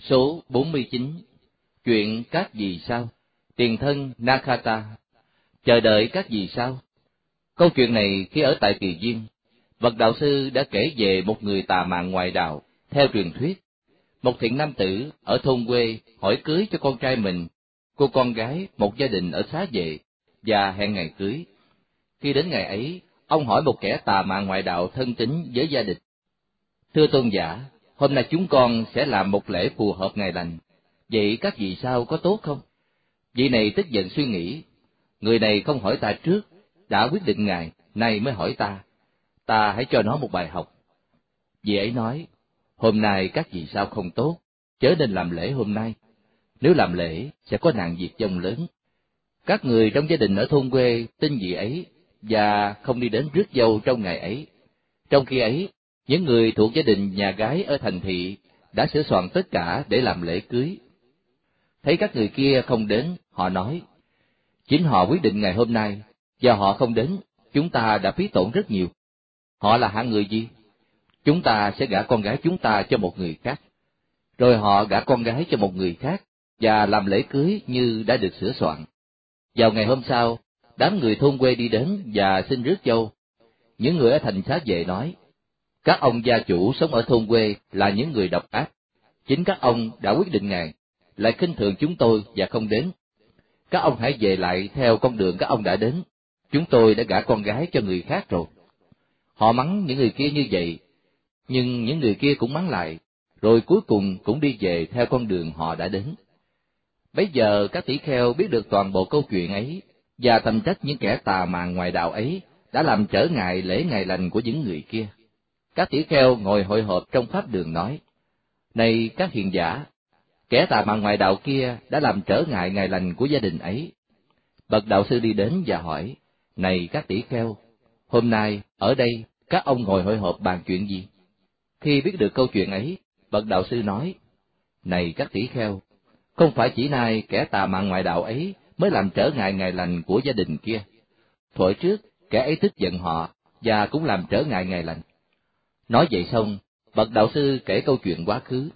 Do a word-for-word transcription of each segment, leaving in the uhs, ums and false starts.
Số bốn mươi chín. Chuyện các vì sao. Tiền thân Nakata. Chờ đợi các vì sao. Câu chuyện này khi ở tại Kỳ Viên, bậc đạo sư đã kể về một người tà mạng ngoại đạo. Theo truyền thuyết, một thiện nam tử ở thôn quê hỏi cưới cho con trai mình cô con gái một gia đình ở xá vệ và hẹn ngày cưới. Khi đến ngày ấy, ông hỏi một kẻ tà mạng ngoại đạo thân tín với gia đình: thưa tôn giả, hôm nay chúng con sẽ làm một lễ phù hợp ngày lành, vậy các vị sao có tốt không? Vị này tức giận suy nghĩ, người này không hỏi ta trước, đã quyết định ngày, nay mới hỏi ta, ta hãy cho nó một bài học. Vị ấy nói, hôm nay các vị sao không tốt, chớ nên làm lễ hôm nay, nếu làm lễ sẽ có nạn diệt vong lớn. Các người trong gia đình ở thôn quê tin vị ấy và không đi đến rước dâu trong ngày ấy. Trong khi ấy, những người thuộc gia đình nhà gái ở thành thị đã sửa soạn tất cả để làm lễ cưới. Thấy các người kia không đến, họ nói, chính họ quyết định ngày hôm nay, và họ không đến, chúng ta đã phí tổn rất nhiều. Họ là hạng người gì? Chúng ta sẽ gả con gái chúng ta cho một người khác. Rồi họ gả con gái cho một người khác, và làm lễ cưới như đã được sửa soạn. Vào ngày hôm sau, đám người thôn quê đi đến và xin rước dâu. Những người ở thành xá vệ nói, các ông gia chủ sống ở thôn quê là những người độc ác. Chính các ông đã quyết định ngày, lại khinh thường chúng tôi và không đến. Các ông hãy về lại theo con đường các ông đã đến. Chúng tôi đã gả con gái cho người khác rồi. Họ mắng những người kia như vậy, nhưng những người kia cũng mắng lại, rồi cuối cùng cũng đi về theo con đường họ đã đến. Bấy giờ các tỷ kheo biết được toàn bộ câu chuyện ấy, và thầm trách những kẻ tà màng ngoại đạo ấy đã làm trở ngại lễ ngày lành của những người kia. Các tỷ kheo ngồi hội họp trong pháp đường nói, này các hiền giả, kẻ tà màng ngoại đạo kia đã làm trở ngại ngày lành của gia đình ấy. Bậc đạo sư đi đến và hỏi, này các tỷ kheo, hôm nay ở đây các ông ngồi hội họp bàn chuyện gì? Khi biết được câu chuyện ấy, bậc đạo sư nói, này các tỷ kheo, không phải chỉ nay kẻ tà mạn ngoại đạo ấy mới làm trở ngại ngày lành của gia đình kia. Thuở trước, kẻ ấy tức giận họ và cũng làm trở ngại ngày lành. Nói vậy xong, bậc đạo sư kể câu chuyện quá khứ.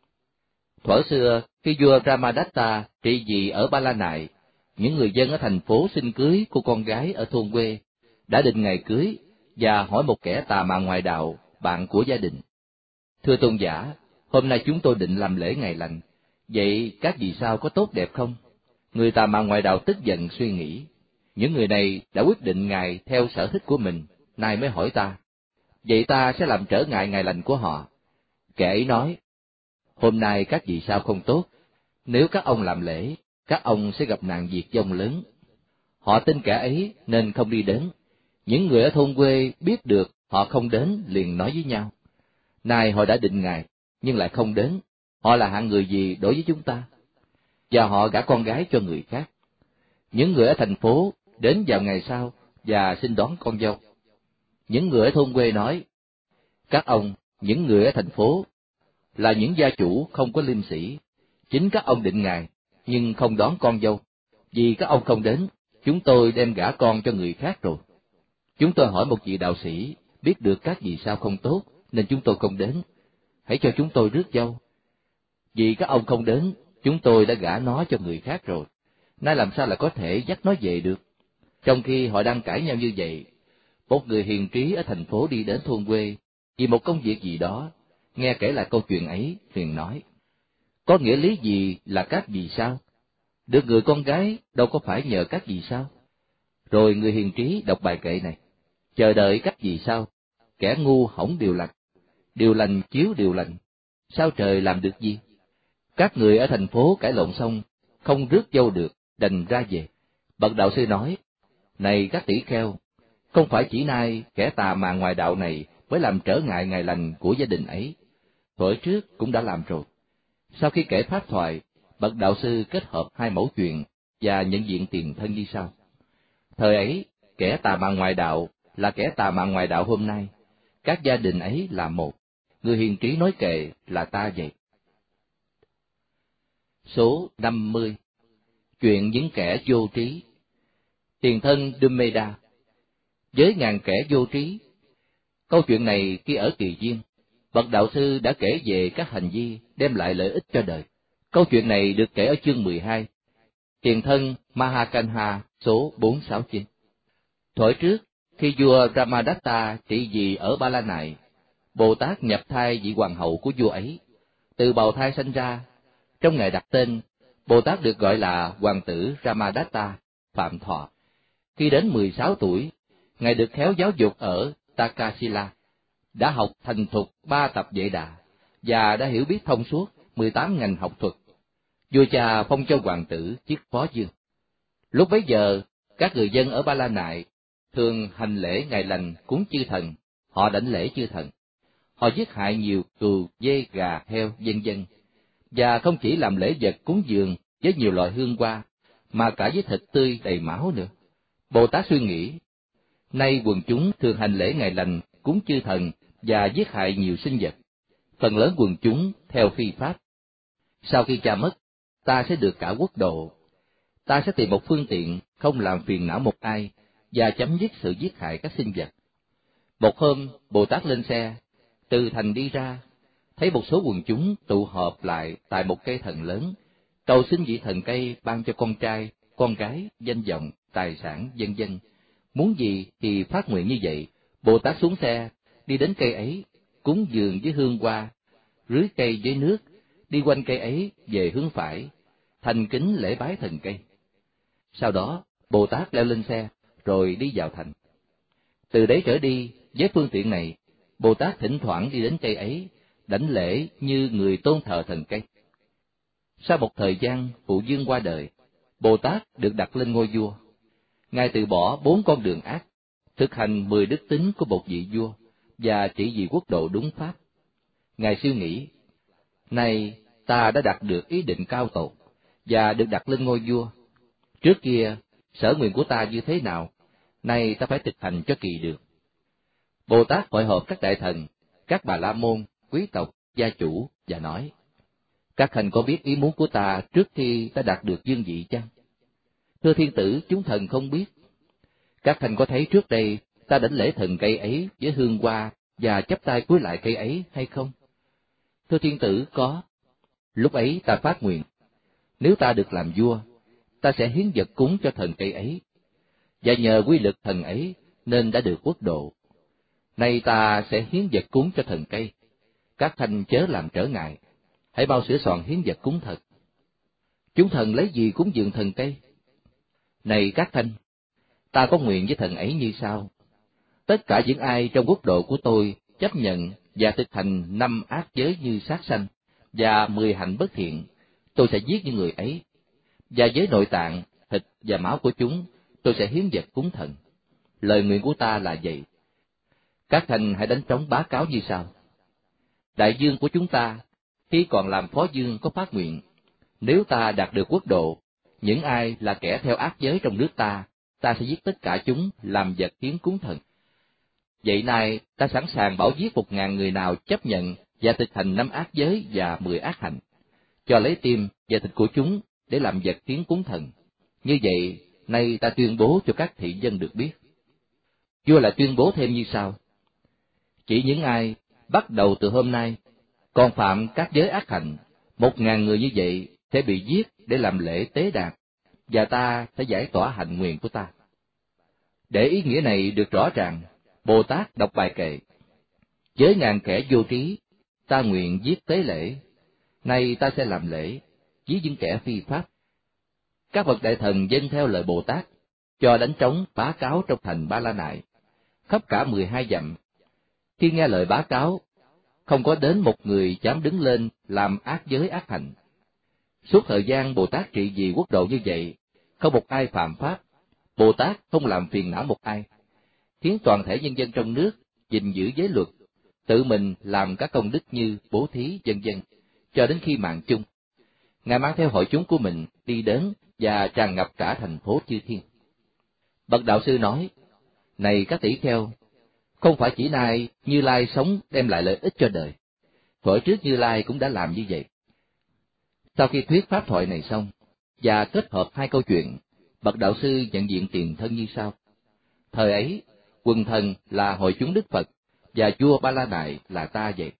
Thuở xưa, khi vua Brahmadatta trị vì ở Ba La Nại, những người dân ở thành phố xin cưới cô con gái ở thôn quê, đã định ngày cưới và hỏi một kẻ tà mạn ngoại đạo, bạn của gia đình. Thưa tôn giả, hôm nay chúng tôi định làm lễ ngày lành, vậy các vị sao có tốt đẹp không? Người tà mạn ngoại đạo tức giận suy nghĩ, những người này đã quyết định ngày theo sở thích của mình, nay mới hỏi ta, vậy ta sẽ làm trở ngại ngày lành của họ. Kẻ ấy nói, hôm nay các vị sao không tốt, nếu các ông làm lễ, các ông sẽ gặp nạn diệt vong lớn. Họ tin kẻ ấy nên không đi đến. Những người ở thôn quê biết được họ không đến liền nói với nhau, nay họ đã định ngày, nhưng lại không đến, họ là hạng người gì đối với chúng ta? Và họ gả con gái cho người khác. Những người ở thành phố đến vào ngày sau và xin đón con dâu. Những người ở thôn quê nói, các ông, những người ở thành phố, là những gia chủ không có liêm sĩ, chính các ông định ngày, nhưng không đón con dâu. Vì các ông không đến, chúng tôi đem gả con cho người khác rồi. Chúng tôi hỏi một vị đạo sĩ, biết được các vị sao không tốt, nên chúng tôi không đến. Hãy cho chúng tôi rước dâu. Vì các ông không đến, chúng tôi đã gả nó cho người khác rồi. Nay làm sao lại có thể dắt nó về được? Trong khi họ đang cãi nhau như vậy, một người hiền trí ở thành phố đi đến thôn quê vì một công việc gì đó, nghe kể lại câu chuyện ấy, liền nói, có nghĩa lý gì là các vì sao? Được người con gái đâu có phải nhờ các vì sao? Rồi người hiền trí đọc bài kệ này, chờ đợi các vì sao? Kẻ ngu hỏng điều lành, điều lành chiếu điều lành, sao trời làm được gì? Các người ở thành phố cãi lộn xong, không rước dâu được, đành ra về. Bậc đạo sư nói, này các tỷ kheo, không phải chỉ nay kẻ tà mà ngoài đạo này mới làm trở ngại ngày lành của gia đình ấy, thuở trước cũng đã làm rồi. Sau khi kể pháp thoại, bậc đạo sư kết hợp hai mẫu chuyện và nhận diện tiền thân như sau. Thời ấy, kẻ tà mạn ngoại đạo là kẻ tà mạn ngoại đạo hôm nay, các gia đình ấy là một. Người hiền trí nói kệ là ta vậy. Số năm mươi. Chuyện những kẻ vô trí. Tiền thân Dumeda. Với ngàn kẻ vô trí. Câu chuyện này khi ở Kỳ Viên, Bậc đạo sư đã kể về các hành vi đem lại lợi ích cho đời. Câu chuyện này được kể ở chương mười hai, Tiền thân Mahakanha số bốn sáu chín. Thuở trước, khi vua Ramadatta trị vì ở Ba La Nại, Bồ Tát nhập thai vị hoàng hậu của vua ấy. Từ bào thai sanh ra, trong ngày đặt tên, Bồ Tát được gọi là hoàng tử Ramadatta, Phạm Thọ. Khi đến mười sáu tuổi, Ngài được khéo giáo dục ở Takasila, đã học thành thục ba tập Vệ Đà, và đã hiểu biết thông suốt mười tám ngành học thuật. Vua cha phong cho hoàng tử chức phó vương. Lúc bấy giờ, các người dân ở Ba La Nại thường hành lễ ngày lành cúng chư thần, họ đảnh lễ chư thần. Họ giết hại nhiều cừu, dê, gà, heo, vân vân, và không chỉ làm lễ vật cúng dường với nhiều loại hương hoa, mà cả với thịt tươi đầy máu nữa. Bồ Tát suy nghĩ, nay quần chúng thường hành lễ ngày lành cúng chư thần và giết hại nhiều sinh vật, phần lớn quần chúng theo phi pháp. Sau khi cha mất, ta sẽ được cả quốc độ. Ta sẽ tìm một phương tiện không làm phiền não một ai và chấm dứt sự giết hại các sinh vật. Một hôm, Bồ Tát lên xe, từ thành đi ra, thấy một số quần chúng tụ họp lại tại một cây thần lớn, cầu xin vị thần cây ban cho con trai, con gái, danh vọng, tài sản, vân vân. Muốn gì thì phát nguyện như vậy. Bồ Tát xuống xe, đi đến cây ấy, cúng dường với hương hoa, rưới cây với nước, đi quanh cây ấy về hướng phải, thành kính lễ bái thần cây. Sau đó, Bồ Tát leo lên xe, rồi đi vào thành. Từ đấy trở đi, với phương tiện này, Bồ Tát thỉnh thoảng đi đến cây ấy, đảnh lễ như người tôn thờ thần cây. Sau một thời gian phụ vương qua đời, Bồ Tát được đặt lên ngôi vua. Ngài từ bỏ bốn con đường ác, thực hành mười đức tính của một vị vua, và trị vì quốc độ đúng pháp. Ngài suy nghĩ, nay ta đã đạt được ý định cao tột, và được đặt lên ngôi vua. Trước kia, sở nguyện của ta như thế nào, nay ta phải thực hành cho kỳ được. Bồ Tát hội họp các đại thần, các bà la môn, quý tộc, gia chủ, và nói, các khanh có biết ý muốn của ta trước khi ta đạt được vương vị chăng? Thưa thiên tử, chúng thần không biết. Các khanh có thấy trước đây ta đảnh lễ thần cây ấy với hương hoa và chắp tay cúi lại cây ấy hay không? Thưa thiên tử, có. Lúc ấy ta phát nguyện, nếu ta được làm vua, ta sẽ hiến vật cúng cho thần cây ấy, và nhờ quy lực thần ấy nên đã được quốc độ. Nay ta sẽ hiến vật cúng cho thần cây, các khanh chớ làm trở ngại, hãy mau sửa soạn hiến vật cúng thật. Chúng thần lấy gì cúng dường thần cây? Này các khanh, ta có nguyện với thần ấy như sau: tất cả những ai trong quốc độ của tôi chấp nhận và thực hành năm ác giới như sát sanh và mười hạnh bất thiện, tôi sẽ giết những người ấy, và với nội tạng, thịt và máu của chúng, tôi sẽ hiến vật cúng thần. Lời nguyện của ta là vậy. Các khanh hãy đánh trống bá cáo như sau: đại vương của chúng ta, khi còn làm phó vương có phát nguyện, nếu ta đạt được quốc độ, những ai là kẻ theo ác giới trong nước ta, ta sẽ giết tất cả chúng làm vật hiến cúng thần. Vậy nay, ta sẵn sàng bảo giết một ngàn người nào chấp nhận và thực hành năm ác giới và mười ác hạnh, cho lấy tim và thịt của chúng để làm vật hiến cúng thần. Như vậy, nay ta tuyên bố cho các thị dân được biết. Vua lại tuyên bố thêm như sau: chỉ những ai bắt đầu từ hôm nay còn phạm các giới ác hạnh, một ngàn người như vậy sẽ bị giết để làm lễ tế đàn, và ta sẽ giải tỏa hạnh nguyện của ta. Để ý nghĩa này được rõ ràng, Bồ Tát đọc bài kệ: với ngàn kẻ vô trí, ta nguyện giết tế lễ. Nay ta sẽ làm lễ với những kẻ phi pháp. Các bậc đại thần dâng theo lời Bồ Tát, cho đánh trống bá cáo trong thành Ba La Nại, khắp cả mười hai dặm. Khi nghe lời bá cáo, không có đến một người dám đứng lên làm ác giới ác hạnh. Suốt thời gian Bồ Tát trị vì quốc độ như vậy, không một ai phạm pháp. Bồ Tát không làm phiền não một ai, khiến toàn thể nhân dân trong nước gìn giữ giới luật, tự mình làm các công đức như bố thí, vân vân, cho đến khi mạng chung. Ngài mang theo hội chúng của mình đi đến và tràn ngập cả thành phố chư thiên. Bậc đạo sư nói: này các tỷ kheo, không phải chỉ nay Như Lai sống đem lại lợi ích cho đời, thuở trước Như Lai cũng đã làm như vậy. Sau khi thuyết pháp thoại này xong và kết hợp hai câu chuyện, bậc đạo sư nhận diện tiền thân như sau: thời ấy, quần thần là hội chúng Đức Phật và vua Ba La Nại là ta vậy.